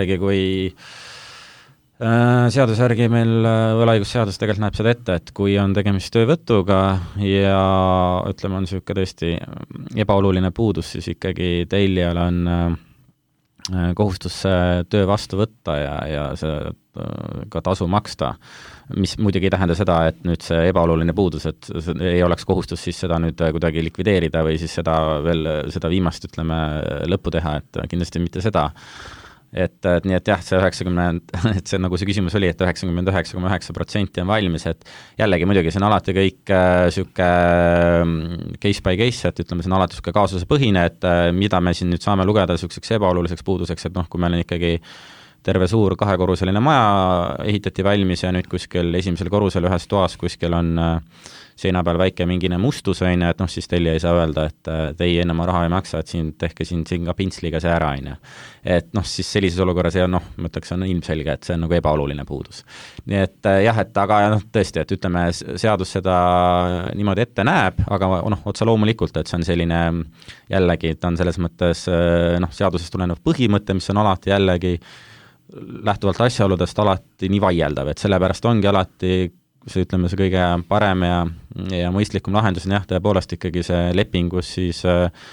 Speaker 5: järgi meil võlaõigusseadus tegelikult näeb seda ette, et kui on tegemist töövõtuga ja ütleme, on niisugune tõesti ebaoluline puudus, siis ikkagi tellijal on kohustus töö vastu võtta ja see ka tasu maksta, mis muidugi ei tähenda seda, et nüüd see ebaoluline puudus, et ei oleks kohustus siis seda nüüd kuidagi likvideerida või siis seda viimast, ütleme, lõppu teha, et kindlasti mitte seda. Et nii, et jah, see 90, et see nagu see küsimus oli, et 99,9% on valmis, et jällegi muidugi see on alati kõik süke case by case, et ütleme, see on alati süke kaasuse põhine, et mida me siin nüüd saame lugeda sükseks ebaoluliseks puuduseks, et kui meil on ikkagi terve suur 2-korruseline maja ehitati valmis ja nüüd kuskil esimesel korrusel ühes toas kuskil on seina peal väike mingine mustus, et siis tellija ei saa öelda, et ei, enne ma raha ei maksa, et tehke siin ka pintsliga see ära, et siis sellises olukorras ja ma ütleks, on ilmselge, et see on nagu ebaoluline puudus. Nii et jah, et aga tõesti, et ütleme, seadus seda niimoodi ette näeb, aga otsa loomulikult, et see on selline jällegi, ta on selles mõttes seadusest tulenev põhimõte, mis on alati jällegi lähtuvalt asjaoludest alati nii vaieldav, et sellepärast ongi alati see, ütleme, see kõige parem ja mõistlikum lahendus on jah, tõepoolest ikkagi see lepingus siis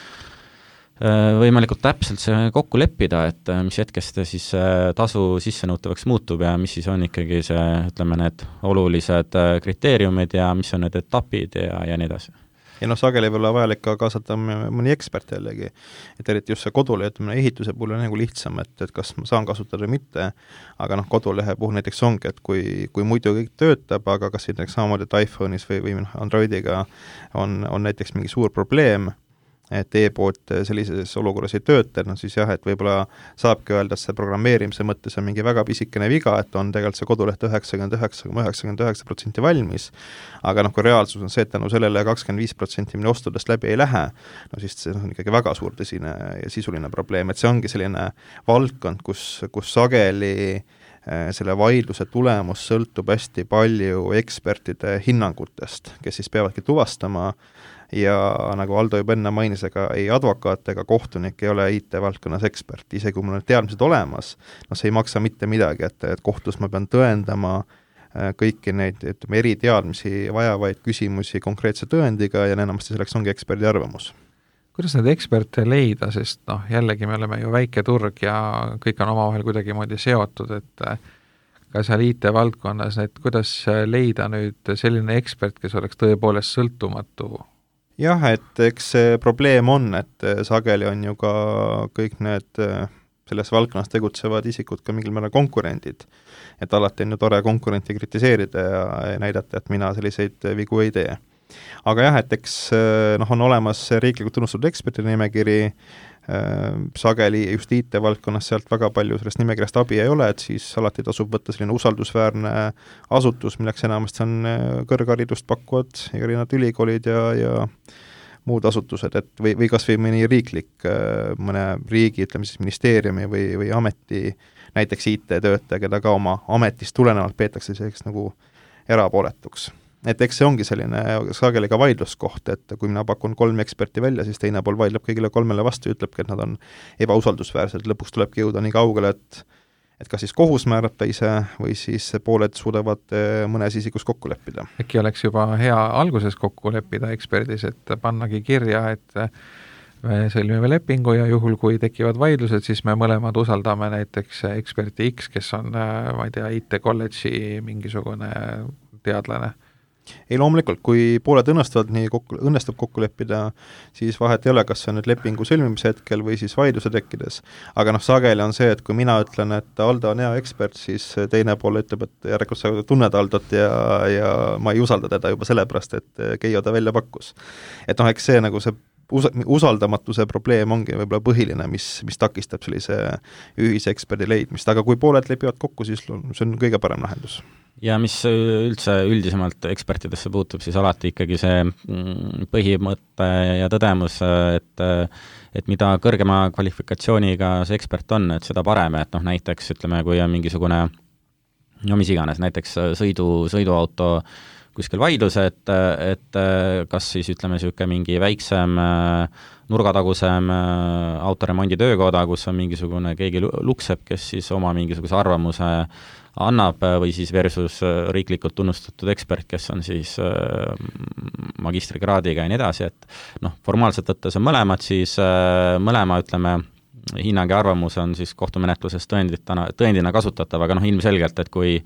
Speaker 5: võimalikult täpselt see kokku leppida, et mis hetkest siis tasu sissenõutavaks muutub ja mis siis on ikkagi see, ütleme, need olulised kriteeriumid ja mis on need etapid ja nii edasi.
Speaker 4: Ja sageli võib olla vajalik ka kaasata mõni ekspert jällegi, et eriti just see kodulehe ehituse puhul on nagu lihtsam, et kas ma saan kasutada või mitte, aga kodulehe puhul näiteks ongi, et kui muidu kõik töötab, aga kas näiteks samamoodi, et iPhone'is või Androidiga on näiteks mingi suur probleem, et e-pood sellises olukorras ei tööta, siis jah, et võib-olla saabki öelda, et see programmeerimise mõttes on mingi väga pisikene viga, et on tegelikult see koduleht 99,99% valmis, aga kui reaalsus on see, et tänu sellele 25% minu ostudest läbi ei lähe, siis see on ikkagi väga suur tõsine ja sisuline probleem, et see ongi selline valdkond, kus sageli selle vaidluse tulemus sõltub hästi palju ekspertide hinnangutest, kes siis peavadki tuvastama ja nagu Aldo juba enne mainis, ega ei advokaat ega kohtunik ei ole IT-valdkonnas ekspert, isegi kui mul on teadmised olemas, see ei maksa mitte midagi, et kohtus ma pean tõendama kõiki neid eriteadmisi vajavaid küsimusi konkreetse tõendiga ja enamasti selleks ongi eksperdi arvamus.
Speaker 3: Kuidas neid eksperte leida, sest jällegi me oleme ju väike turg ja kõik on omavahel kuidagimoodi seotud, et ka seal IT-valdkonnas, et kuidas leida nüüd selline ekspert, kes oleks tõepoolest sõltumatu?
Speaker 4: Jah, et eks see probleem on, et sageli on ju ka kõik need selles valdkonnas tegutsevad isikud ka mingil määral konkurendid. Et alati on ju tore konkurenti kritiseerida ja näidata, et mina selliseid vigu ei tee. Aga jah, et eks on olemas riiklikult tunnustatud ekspertide nimekiri, sageli just IT-valdkonnas sealt väga palju sellest nimekirjast abi ei ole, et siis alati tasub võtta selline usaldusväärne asutus, milleks enamasti on kõrgharidust pakkuvad erinevad ülikoolid ja muud asutused, et või kas või mõni riiklik, mõne riigi, ütleme siis ministeeriumi või ameti, näiteks IT-töötaja, keda ka oma ametist tulenevalt peetakse selleks nagu erapooletuks. Et eks see ongi selline sageli ka vaidluskoht, et kui mina pakun 3 eksperti välja, siis teine pool vaidleb kõigile 3 vastu ja ütlebki, et nad on ebausaldusväärsed, lõpuks tulebki jõuda nii kaugele, et kas siis kohus määrab ta ise või siis pooled suudavad mõnes isikus kokku leppida.
Speaker 3: Äkki oleks juba hea alguses kokku leppida eksperdis, et pannagi kirja, et me sõlmime lepingu ja juhul, kui tekivad vaidlused, siis me mõlemad usaldame näiteks eksperti X, kes on, ma ei tea, IT-kolledži mingisugune teadlane.
Speaker 4: Ei loomulikult, kui pooled õnnestub kokku leppida, siis vahet ei ole, kas see on nüüd lepingu sõlmimise hetkel või siis vaidluse tekkides. Aga sageli on see, et kui mina ütlen, et Aldo on hea ekspert, siis teine pool ütleb, et järelikult sa tunned Aldot ja ma ei usalda teda juba sellepärast, et Keijo ta välja pakkus. Et eks see nagu see usaldamatuse probleem ongi võib-olla põhiline, mis takistab sellise ühise eksperdi leidmist, aga kui pooled lepivad kokku, siis see on kõige parem lahendus.
Speaker 5: Ja mis üldse üldisemalt ekspertidesse puutub, siis alati ikkagi see põhimõte ja tõdemus, et mida kõrgema kvalifikatsiooniga see ekspert on, et seda parem, et näiteks ütleme, kui on mingisugune, mis iganes, näiteks sõiduauto kuskil vaidlus, et kas siis ütleme niisugune mingi väiksem nurgatagusem autoremondi töökoda, kus on mingisugune keegi lukseb, kes siis oma mingisuguse arvamuse annab või siis versus riiklikult tunnustatud ekspert, kes on siis magistrikraadiga ja nii edasi, et formaalselt võttes on mõlemad, siis mõlema, ütleme, hinnang ja arvamus on siis kohtumenetluses tõendina kasutatav, aga ilmselgelt, et kui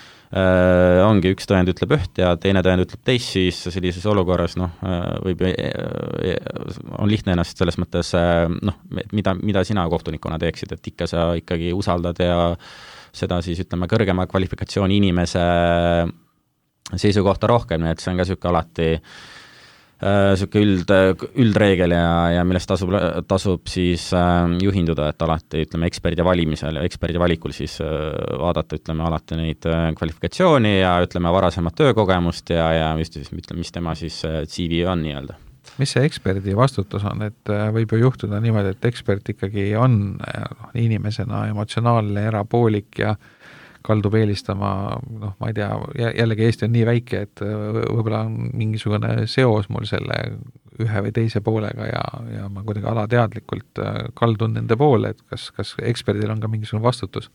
Speaker 5: ongi üks tõend ütleb üht ja teine tõend ütleb teist, siis sellises olukorras on lihtne ennast selles mõttes, mida sina kohtunikuna teeksid, et ikka sa ikkagi usaldad ja seda siis ütleme kõrgema kvalifikatsiooni inimese seisukohta rohkem, nii et see on ka niisugune alati üldreegel ja millest tasub siis juhinduda, et alati ütleme eksperdi valimisel ja eksperdi valikul siis vaadata ütleme alati neid kvalifikatsiooni ja ütleme varasemat töökogemust ja just siis ütleme, mis tema siis CV on nii-öelda.
Speaker 3: Mis see eksperdi vastutus on, et võib ju juhtuda niimoodi, et ekspert ikkagi on inimesena emotsionaalne, erapoolik ja kaldub eelistama, ma ei tea, jällegi Eesti on nii väike, et võib-olla on mingisugune seos mul selle ühe või teise poolega ja ma kuidagi alateadlikult kaldun nende poole, et kas eksperdil on ka mingisugune vastutus?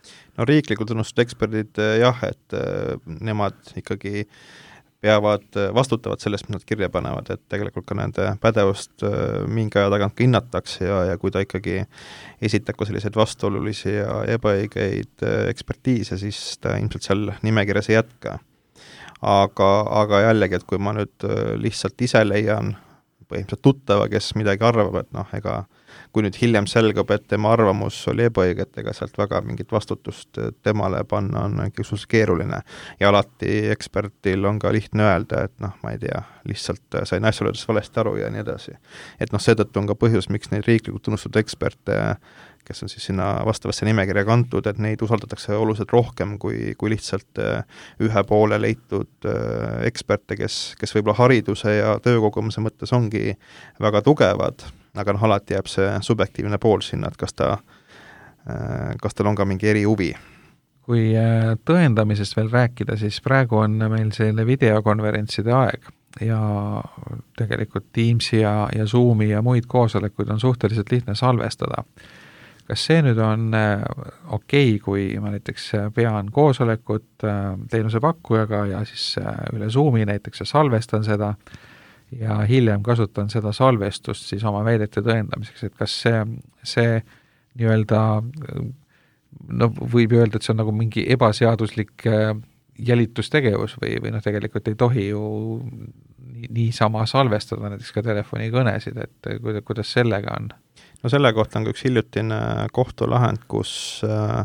Speaker 4: No riiklikud tunnustatud eksperdid jah, et nemad ikkagi vastutavad sellest, mis nad kirja panevad, et tegelikult ka nende pädevust mingi aja tagant ka hinnatakse ja kui ta ikkagi esitab ka selliseid vastuolulisi ja ebaõigeid ekspertiise, siis ta ilmselt seal nimekirjas ei jätka. Aga jällegi, et kui ma nüüd lihtsalt ise leian põhimõtteliselt tuttava, kes midagi arvab, et noh, ega kui nüüd hiljem selgub, et tema arvamus oli ebaõige, et ega sealt väga mingit vastutust temale panna on suhteliselt keeruline. Ja alati ekspertil on ka lihtne öelda, et noh, ma ei tea, lihtsalt sain asjaoludest valesti aru ja nii edasi. Et noh, seetõttu on ka põhjus, miks neid riiklikult tunnustatud eksperte, kes on siis sinna vastavasse nimekirja kantud, et neid usaldatakse oluliselt rohkem kui lihtsalt ühe poole leitud eksperte, kes võib-olla hariduse ja töökogemuse mõttes ongi väga tugevad, aga noh, alati jääb see subjektiivne pool sinna, et kas tal on ka mingi erihuvi.
Speaker 3: Kui tõendamisest veel rääkida, siis praegu on meil selline videokonverentside aeg ja tegelikult Teamsi ja Zoomi ja muid koosolekuid on suhteliselt lihtne salvestada. Kas see nüüd on okei, kui ma näiteks pean koosolekut teenusepakkujaga ja siis üle Zoomi näiteks salvestan seda ja hiljem kasutan seda salvestust siis oma väidete tõendamiseks, et kas see nii-öelda, no võib öelda, et see on nagu mingi ebaseaduslik jälitustegevus või noh, tegelikult ei tohi ju niisama salvestada näiteks ka telefonikõnesid, et kuidas sellega on?
Speaker 4: No selle kohta on ka üks hiljutine kohtulahend, kus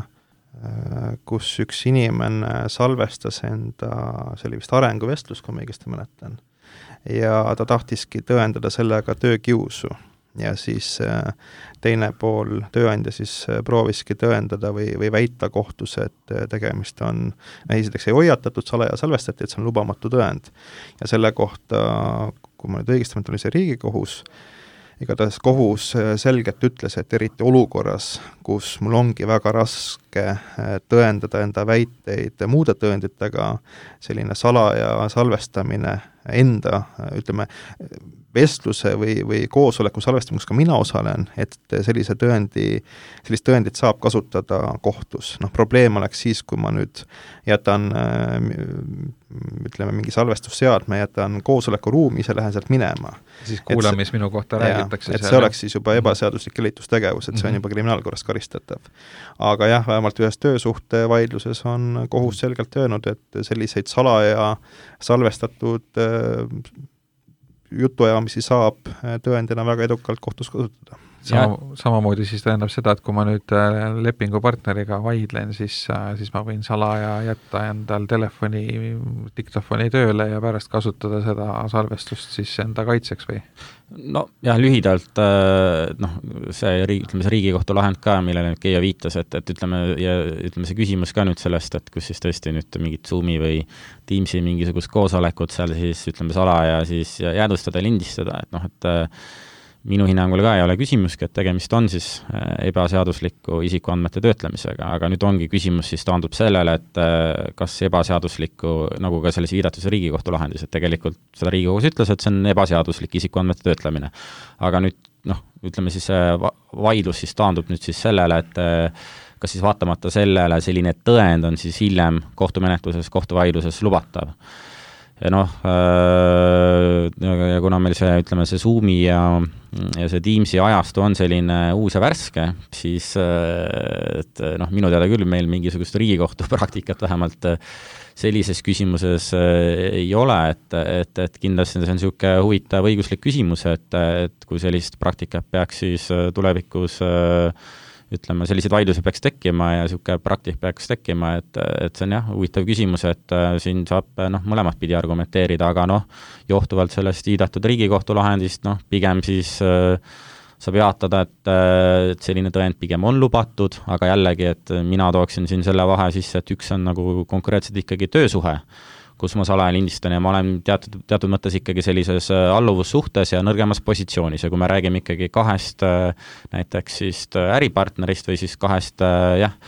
Speaker 4: üks inimene salvestas enda, see oli vist arenguvestlus, kui ma õigesti mäletan, ja ta tahtiski tõendada sellega töökiusu ja siis teine pool tööandja siis prooviski tõendada või väita kohtus, et tegemist on, esiteks ei hoiatatud, salaja salvestati, et see on lubamatu tõend ja selle kohta, kui ma nüüd õigesti mõtlen, oli see Riigikohus, igatahes kohus selgelt ütles, et eriti olukorras, kus mul ongi väga raske tõendada enda väiteid muude tõenditega, selline salaja salvestamine enda, ütleme, vestluse või koosoleku salvestamiseks ka mina osalen, et sellist tõendit saab kasutada kohtus. Noh, probleem oleks siis, kui ma nüüd jätan, ütleme, mingi salvestusseadme, jätan koosoleku ruumi, ise lähen sealt minema.
Speaker 3: Siis kuulame, mis minu kohta räägitakse.
Speaker 4: Et see oleks siis juba ebaseaduslik jälitustegevus, et see on juba kriminaalkorras karistatav. Aga jah, vähemalt ühes töösuhte vaidluses on kohus selgelt öelnud, et selliseid salaja salvestatud jutuajamisi saab tõendina väga edukalt kohtus kasutada.
Speaker 3: Samamoodi siis tähendab seda, et kui ma nüüd lepingupartneriga vaidlen, siis ma võin salaja jätta endal diktofoni tööle ja pärast kasutada seda salvestust siis enda kaitseks või?
Speaker 5: No jah, lühidalt see Riigikohtu lahend ka, millele Keijo viitas, et ütleme see küsimus ka nüüd sellest, et kus siis tõesti nüüd mingit Zoomi või Teamsi mingisugust koosolekut seal siis ütleme salaja siis jäädvustada ja lindistada, et noh, et minu hinnangul ka ei ole küsimuski, et tegemist on siis ebaseadusliku isikuandmete töötlemisega, aga nüüd ongi küsimus siis taandub sellele, et kas ebaseadusliku, nagu ka selles viidatus Riigikohtu lahendis, et tegelikult seda Riigikohus ütles, et see on ebaseaduslik isikuandmete töötlemine. Aga nüüd, ütleme siis vaidlus siis taandub nüüd siis sellele, et kas siis vaatamata sellele selline tõend on siis hiljem kohtumenetluses, kohtuvaidluses lubatav. Ja ja kuna meil see, ütleme, see Zoomi ja see Teamsi ajastu on selline uus ja värske, siis minu teada küll meil mingisugust Riigikohtu praktikat vähemalt sellises küsimuses ei ole, et kindlasti see on niisugune huvitav õiguslik küsimus, et kui sellist praktikat peaks siis tulevikus ütleme, sellised vaidlused peaks tekkima ja niisugune praktik peaks tekkima, et see on jah, huvitav küsimus, et siin saab mõlemat pidi argumenteerida, aga johtuvalt sellest viidatud Riigikohtu lahendist, pigem siis saab jaatada, et selline tõend pigem on lubatud, aga jällegi, et mina tooksin siin selle vahe sisse, et üks on nagu konkreetselt ikkagi töösuhe, kus ma salaja lindistan ja ma olen teatud mõttes ikkagi sellises alluvussuhtes ja nõrgemas positsioonis ja kui me räägime ikkagi kahest näiteks siis äripartnerist või siis kahest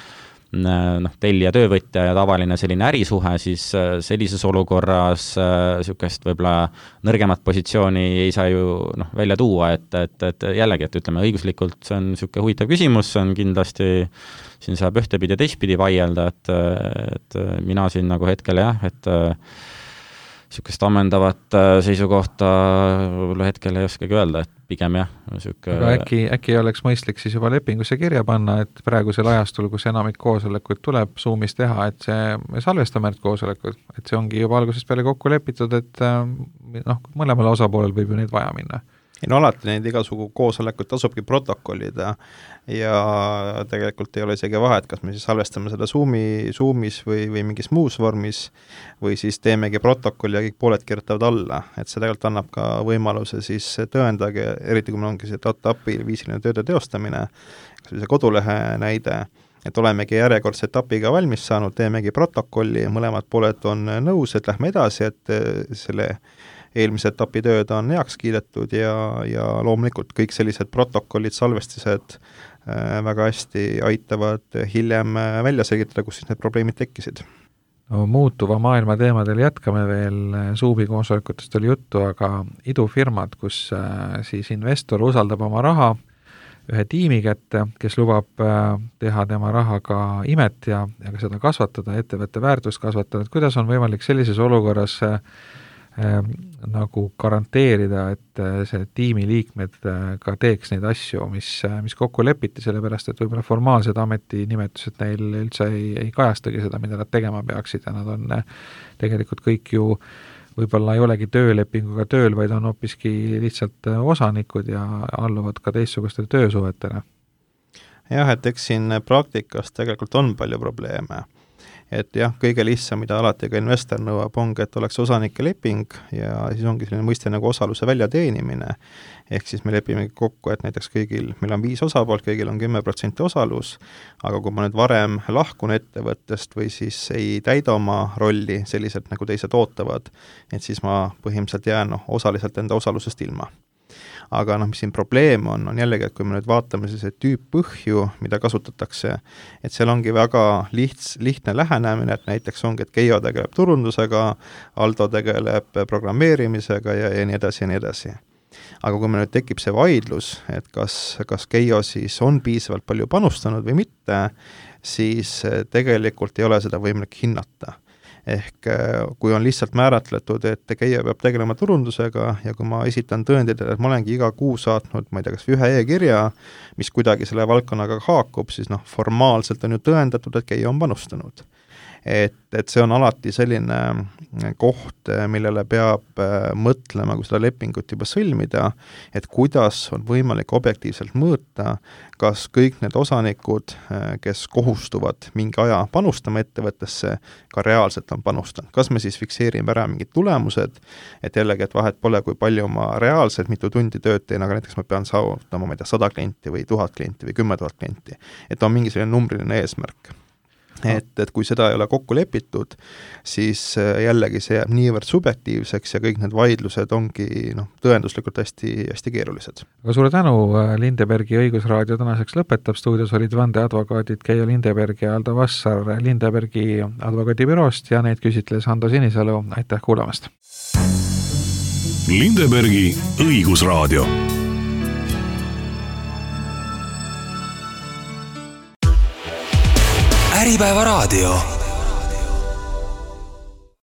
Speaker 5: tellija töövõtja ja tavaline selline ärisuhe, siis sellises olukorras niisugust võib-olla nõrgemat positsiooni ei saa ju välja tuua, et jällegi, et ütleme õiguslikult see on niisugune huvitav küsimus, see on kindlasti, siin saab ühtepidi ja teistpidi vaielda, et mina siin nagu hetkel et niisugust ammendavat seisukohta võib-olla hetkel ei oskagi öelda, et pigem jah.
Speaker 3: Aga äkki oleks mõistlik siis juba lepingusse kirja panna, et praegusel ajastul, kus enamik koosolekuid tuleb Zoomis teha, et me salvestame need koosolekud, et see ongi juba algusest peale kokku lepitud, et mõlemal osapoolel võib ju neid vaja minna.
Speaker 4: No alati neid igasugu koosolekut tasubki protokollida ja tegelikult ei ole isegi vahet, kas me siis salvestame seda Zoomis või mingis muus vormis või siis teemegi protokolli ja kõik pooled kirjutavad alla, et see tegelikult annab ka võimaluse siis tõendagi, eriti kui meil ongi see API viisiline tööde teostamine, kas see kodulehe näide, et olemegi järjekordse etapiga valmis saanud, teemegi protokolli, mõlemad pooled on nõus, et lähme edasi, et selle eelmise etapi tööd on heaks kiidetud ja loomulikult kõik sellised protokollid, salvestised väga hästi aitavad hiljem välja selgitada, kus siis need probleemid tekkisid.
Speaker 3: No, muutuva maailma teemadel jätkame veel, Zoomi koosolekutest oli juttu, aga idufirmad, kus siis investor usaldab oma raha ühe tiimi kätte, kes lubab teha tema rahaga imet ja ka seda kasvatada, ettevõtte väärtust kasvatada, et kuidas on võimalik sellises olukorras nagu garanteerida, et see tiimi liikmed ka teeks neid asju, mis kokku lepiti, sellepärast et võib-olla formaalsed ametinimetused neil üldse ei kajastagi seda, mida nad tegema peaksid ja nad on tegelikult kõik ju võib-olla ei olegi töölepinguga tööl, vaid on hoopiski lihtsalt osanikud ja alluvad ka teistsugustele töösuhetele.
Speaker 4: Jah, et eks siin praktikas tegelikult on palju probleeme. Et jah, kõige lihtsam, mida alati ka investor nõuab, ongi, et oleks osanike leping ja siis ongi selline mõiste nagu osaluse väljateenimine. Ehk siis me lepime kokku, et näiteks meil on 5 osapoolt, kõigil on 10% osalus, aga kui ma nüüd varem lahkun ettevõttest või siis ei täida oma rolli selliselt, nagu teised ootavad, et siis ma põhimõtteliselt jään osaliselt enda osalusest ilma. Aga mis siin probleem on jällegi, et kui me nüüd vaatame selliseid tüüppõhju, mida kasutatakse, et seal ongi väga lihtne lähenemine, et näiteks ongi, et Keijo tegeleb turundusega, Aldo tegeleb programmeerimisega ja nii edasi ja nii edasi. Aga kui meil nüüd tekib see vaidlus, et kas Keijo siis on piisavalt palju panustanud või mitte, siis tegelikult ei ole seda võimalik hinnata. Ehk kui on lihtsalt määratletud, et Keijo peab tegelema turundusega ja kui ma esitan tõendid, et ma olengi iga kuu saatnud, ma ei tea, kas ühe e-kirja, mis kuidagi selle valdkonnaga haakub, siis formaalselt on ju tõendatud, et Keijo on panustanud. Et see on alati selline koht, millele peab mõtlema, kui seda lepingut juba sõlmida, et kuidas on võimalik objektiivselt mõõta, kas kõik need osanikud, kes kohustuvad mingi aja panustama ettevõttesse, ka reaalselt on panustanud. Kas me siis fikseerime ära mingid tulemused, et jällegi, et vahet pole, kui palju ma reaalselt mitu tundi tööd teen, aga näiteks ma pean saavutama, ma ei tea, 100 klienti või 1000 klienti või 10 000 klienti. Et on mingi selline numbriline eesmärk. Et kui seda ei ole kokku lepitud, siis jällegi see jääb niivõrd subjektiivseks ja kõik need vaidlused ongi tõenduslikult hästi keerulised.
Speaker 3: Aga suure tänu, Lindebergi õigusraadio tänaseks lõpetab, stuudios olid vandeadvokaadid Keijo Lindeberg ja Aldo Vassar Lindebergi advokaadibüroost ja neid küsitles Hando Sinisalu, aitäh kuulamast!
Speaker 2: Lindebergi õigusraadio.
Speaker 1: Äripäeva raadio.